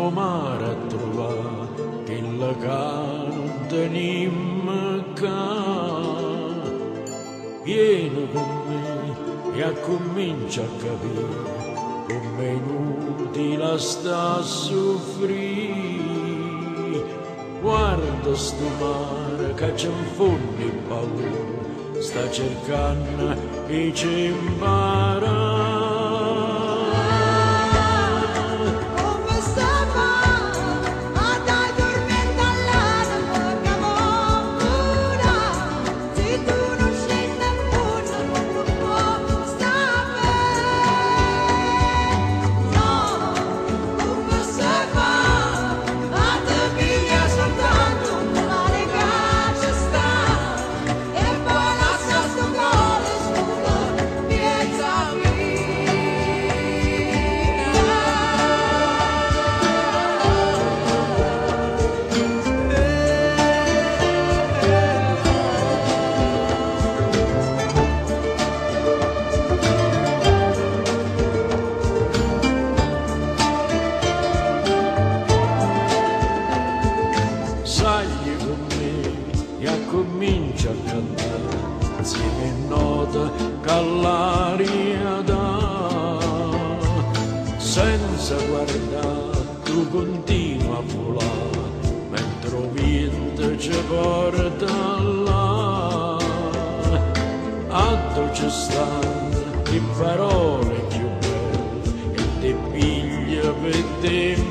lo mare a trovare che la ca non tenim ca. Vieni con me e comincia a capire come è inutile sta a soffrire. Guarda sto mare che c'è in fondo il paura, sta cercando e ci impara. Sagli con me e comincia a cantare insieme a nota che l'aria dà. Senza guardare tu continua a volare mentre il vento ci porta là. A dolce stanno le parole più belle e te piglia per te